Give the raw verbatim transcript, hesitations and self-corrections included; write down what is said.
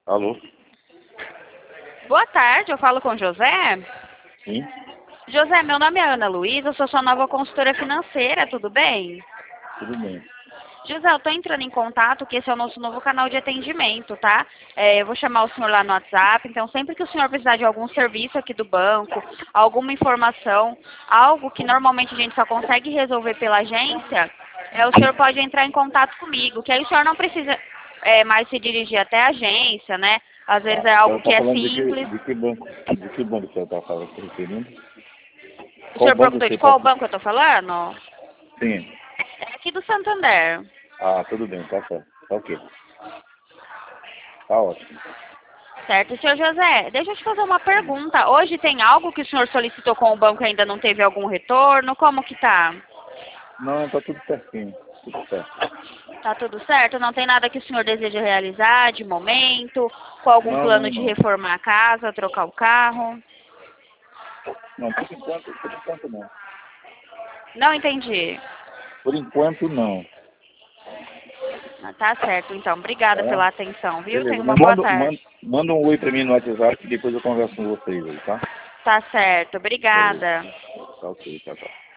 Alô? Boa tarde, eu falo com o José. Sim? José, meu nome é Ana Luísa, eu sou sua nova consultora financeira, tudo bem? Tudo bem. José, eu estou entrando em contato que esse é o nosso novo canal de atendimento, tá? É, eu vou chamar o senhor lá no WhatsApp, então sempre que o senhor precisar de algum serviço aqui do banco, alguma informação, algo que normalmente a gente só consegue resolver pela agência, é, o senhor pode entrar em contato comigo, que aí o senhor não precisa é, mais se dirigir até a agência, né? Às vezes é A algo senhora que está é falando de que, simples. de que banco? De que banco a senhora está falando, se referindo? O Qual senhor banco perguntou você de está... qual banco eu estou falando? Sim. É aqui do Santander. Ah, tudo bem, tá certo. Tá ok. Tá ótimo. Certo, senhor José, deixa eu te fazer uma pergunta. Hoje tem algo que o senhor solicitou com o banco e ainda não teve algum retorno? Como que tá? Não, tá tudo certinho. Tudo certo. Tá tudo certo? Não tem nada que o senhor deseja realizar de momento? Com algum Não, plano não, de não. reformar a casa, trocar o carro? Não, por enquanto, por enquanto não. Não entendi. Por enquanto não. Ah, tá certo, então. Obrigada Tá? pela atenção, viu? Tenha Beleza. uma Mas boa manda, tarde. manda, manda um oi pra mim no WhatsApp e depois eu converso com vocês aí, tá? Tá certo, Beleza. obrigada. Tá ok, tchau, tchau.